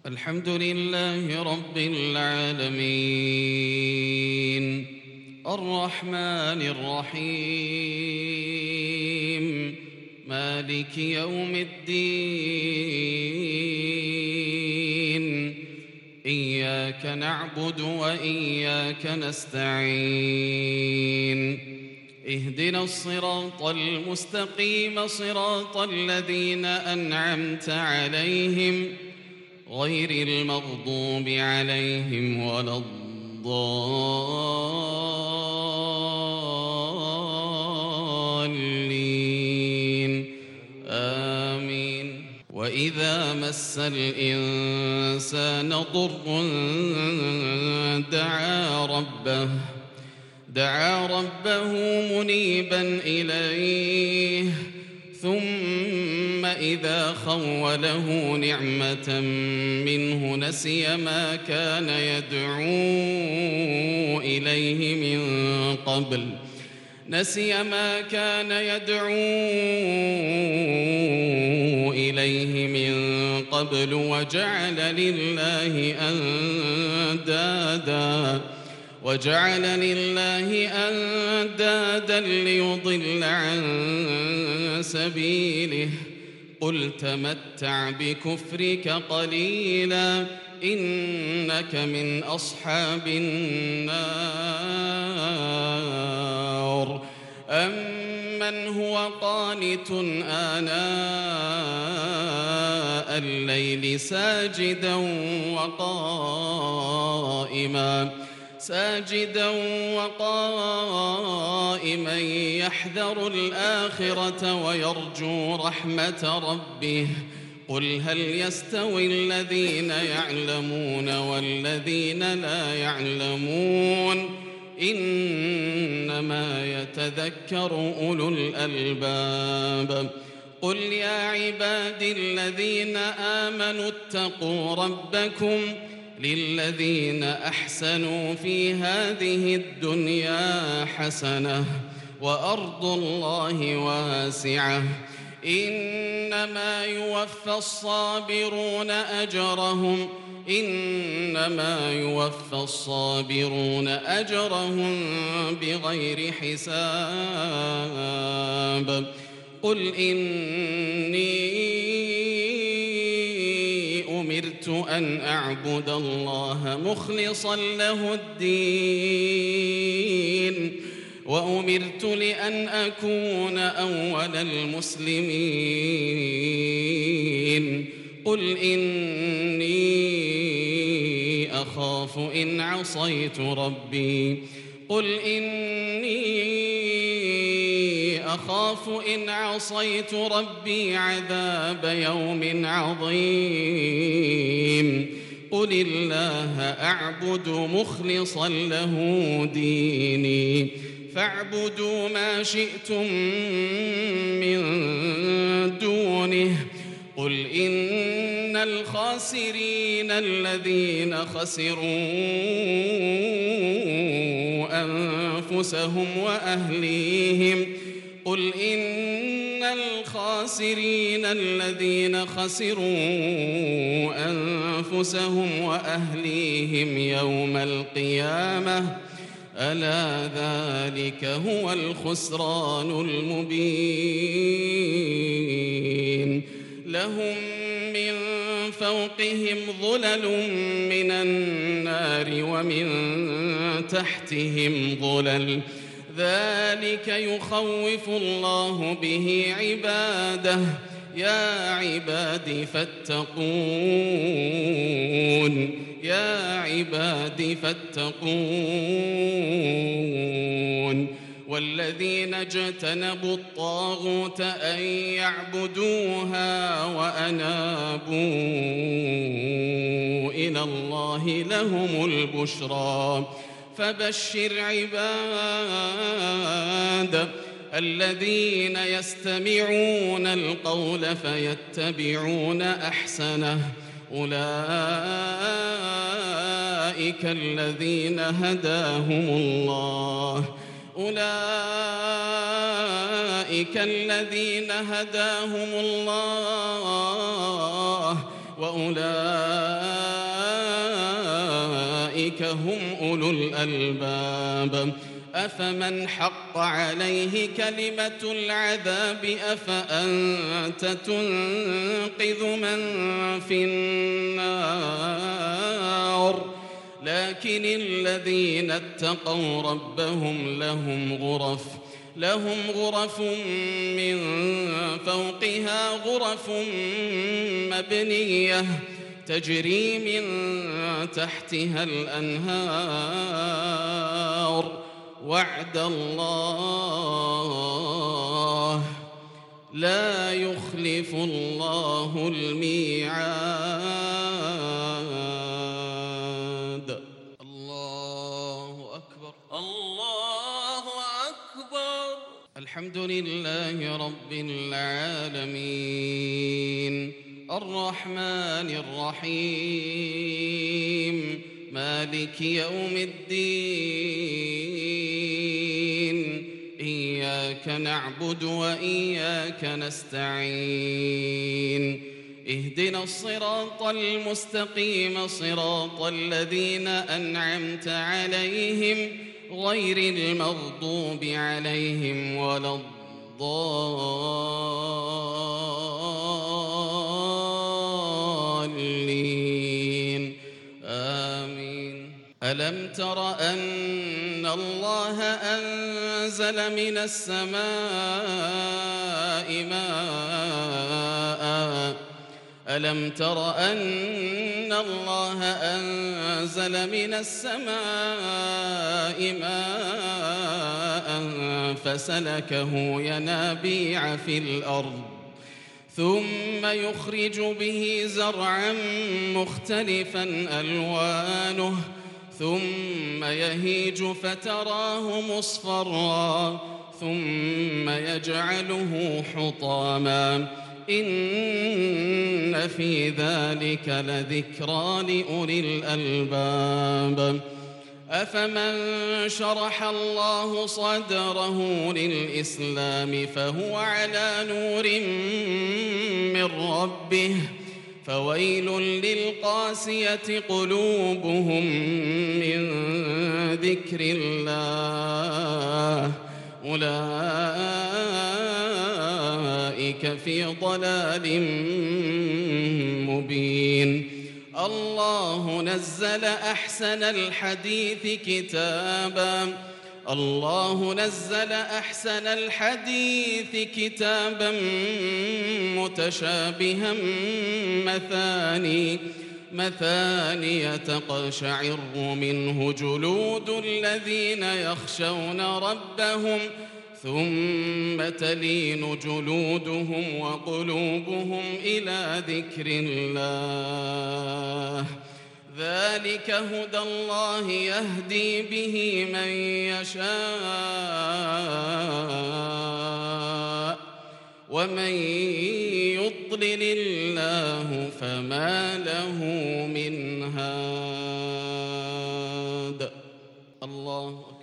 الحمد لله رب العالمين الرحمن الرحيم مالك يوم الدين إياك نعبد وإياك نستعين اهدنا الصراط المستقيم صراط الذين أنعمت عليهم غير المغضوب عليهم ولا الضالين آمين. وإذا مس الإنسان ضر دعا ربه منيبا إليه ثم إذا خوله نعمة منه نسي ما كان يدعو إليه من قبل وجعل لله أندادا ليضل عن سبيله قل تمتع بكفرك قليلا إنك من أصحاب النار. أمن هو قانت آناء الليل ساجدا وقائما يحذر الآخرة ويرجو رحمة ربه قل هل يستوي الذين يعلمون والذين لا يعلمون إنما يتذكر أولو الألباب. قل يا عبادي الذين آمنوا اتقوا ربكم للذين أحسنوا في هذه الدنيا حسنة وأرض الله واسعة إنما يوفى الصابرون أجرهم بغير حساب. قل إني أمرت أن أعبد الله مخلصا له الدين وأمرت لأن أكون أول المسلمين. قل إني أخاف إن عصيت ربي عذاب يوم عظيم. قل الله أعبد مخلصا له ديني فاعبدوا ما شئتم من دونه. قل إن الخاسرين الذين خسروا أنفسهم وأهليهم يوم القيامة ألا ذلك هو الخسران المبين. لهم من فوقهم ظلل من النار ومن تحتهم ظلل ذلك يخوف الله به عباده يا عبادي فاتقون. والذين اجتنبوا الطاغوت أن يعبدوها وأنابوا إلى الله لهم البشرى. فبشر عباد الذين يستمعون القول فيتبعون أحسنه أولئك الذين هداهم الله وأولئك هم أولو الألباب أفمن حق عليه كلمة العذاب أفأنت تنقذ من في النار لكن الذين اتقوا ربهم لهم غرف من فوقها غرف مبنية تجري من تحتها الأنهار وعد الله لا يخلف الله الميعاد. الله أكبر الله أكبر. الحمد لله رب العالمين الرحمن الرحيم مالك يوم الدين إياك نعبد وإياك نستعين اهدنا الصراط المستقيم صراط الذين أنعمت عليهم غير المغضوب عليهم ولا الضالين آمين. ألم تر أن الله أنزل من السماء ماءً ألم تر أن الله أنزل من السماء ماء فسلكه ينابيع في الأرض ثم يخرج به زرعا مختلفا ألوانه ثم يهيج فتراه مصفرا ثم يجعله حطاما إن في ذلك لذكرى لأولي الألباب أفمن شرح الله صدره للإسلام فهو على نور من ربه فويل للقاسية قلوبهم من ذكر الله أولئك في ضلال مبين. الله نزل أحسن الحديث كتابا متشابها مثاني تقشعر منه جلود الذين يخشون ربهم ثم تلين جلودهم وقلوبهم إلى ذكر الله ذلك هدى الله يهدي به من يشاء ومن يضلل الله فما له من هاد. الله